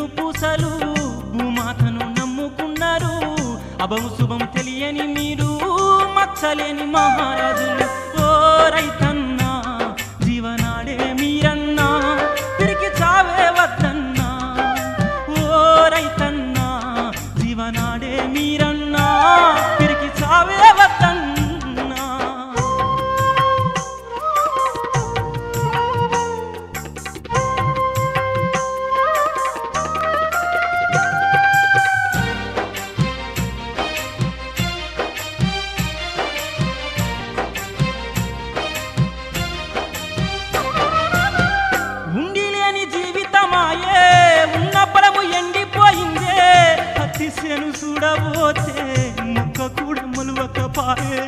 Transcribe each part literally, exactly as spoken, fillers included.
పూసలు భూమాతను నమ్ముకున్నారు అభము శుభం తెలియని మీరు మచ్చలేని మహారాజులు ఓ రైతన్నా జీవనాడే మీరన్నా తిరిగి చావే వద్దన్నా ఓ రైతన్నా జీవనాడే మీరన్నా తిరిగి చావే వద్దన్నా సేను చూడబోతే ముక్క కూడా మొలవకపాయే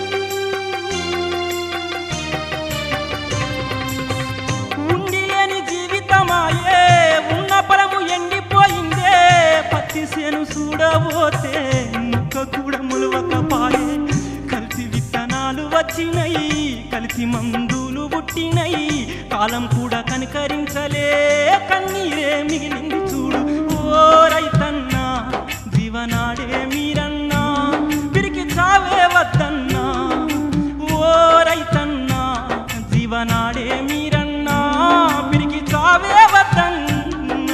ఉండి లేని జీవితమాయే ఉన్న పొలము ఎండిపోయిందే పత్తి సేను చూడబోతే ముక్క కూడా మొలవకపాయే కల్తీ విత్తనాలు వచ్చినాయి కల్తీ మందులు పుట్టినాయి కాలం కూడా కనికరించలే కన్నీరే మిగిలింది చూడు ఓ రైతన్నా జీవనాడే మీరన్నా పిరికి చావే వద్దన్నా ఓ రైతన్నా జీవనాడే మీరన్నా పిరికి చావే వద్దన్నా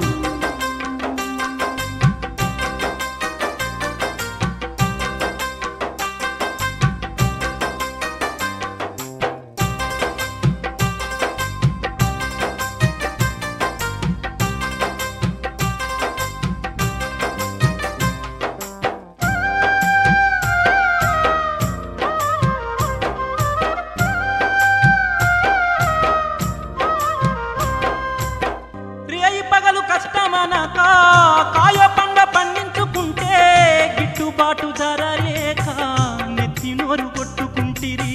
పగలు కష్టమనక కాయ పండ పండించుకుంటే గిట్టుబాటు ధర లేక నెత్తి నోరు కొట్టుకుంటిరి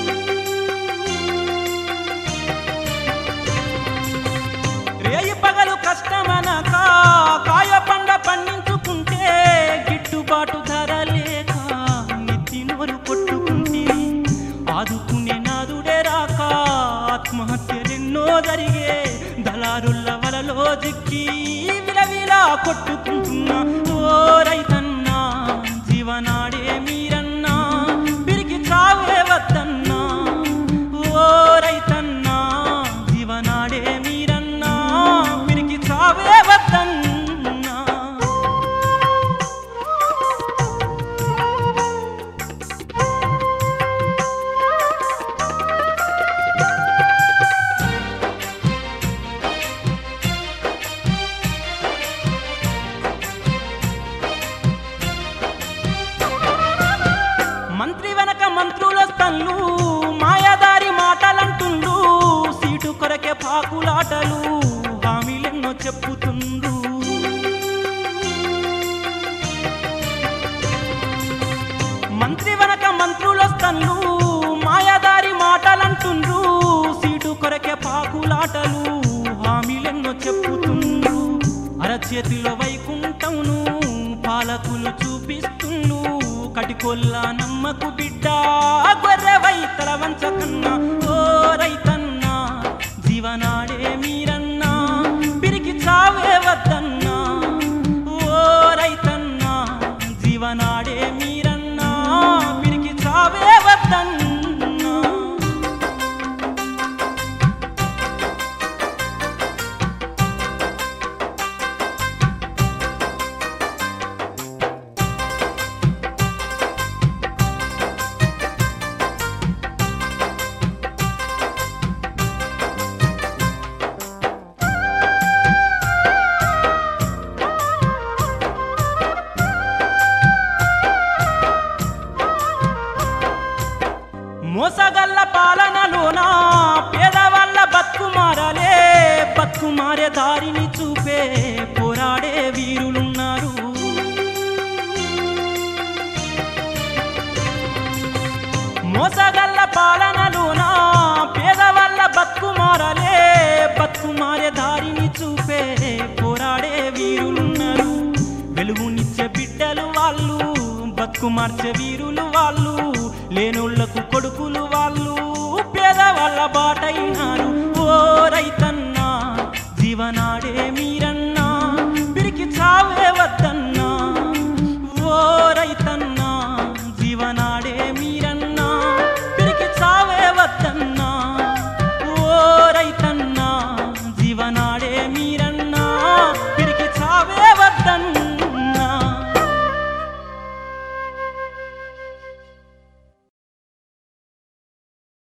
రేయి పగలు కష్టమనక కాయ పండ పండించుకుంటే గిట్టుబాటు ధర లేక నెత్తి నోరు కొట్టుకుంటిరి ఆదుకునే నాదుడే రాక ఆత్మహత్యలెన్నో జరిగే దళారుల వలలో జిక్కి విలవిలా కొట్టుకుంటున్నా ఓ రైతన్నా జీవనాడే మీరన్నా పిరికి చావే వద్దన్నా ఓ రైతన్నా జీవనాడే మీరన్నా పిరికి చావే వద్దన్నా మంత్రి వెనక మంత్రులొస్తన్లు మాయాదారి మాటలంటుండు సీటు కొరకే పాకులాటలు హామీలెన్నో చెప్పుతుండు మంత్రి వెనక మంత్రులొస్తన్లు మాయాదారి మాటలంటుండ్రు సీటు కొరకే పాకులాటలు హామీలెన్నో చెప్పుతుండు అరచేతిలో వైకుంఠంను పాలకులు చూపిస్తుండు కటికొల్ల నమ్మకు బిడ్డ గొర్రెవై తల వంచకన్నా ఓ రైతన్నా జీవనాడే మీరన్నా పిరికి చావే వద్దన్నా ఓ రైతన్నా జీవనాడే మీరన్నా పిరికి చావే వద్దన్నా మోసగల్ల పాలనలోన పేదవాళ్ళ బతుకు మారలే బతుకు మారే దారిని చూపే పోరాడే వీరులున్నారు మోసగల్ల పాలనలోన పేదవాళ్ళ బతుకు మారలే బతుకు మారే దారిని చూపే పోరాడే వీరులున్నారు వెలుగునిచ్చే బిడ్డలు వాళ్ళు బతుకు మార్చే వీరులు వాళ్ళు లేనోళ్లకు కొడుకులు వాళ్ళు పేదవాళ్ళ బాటైనా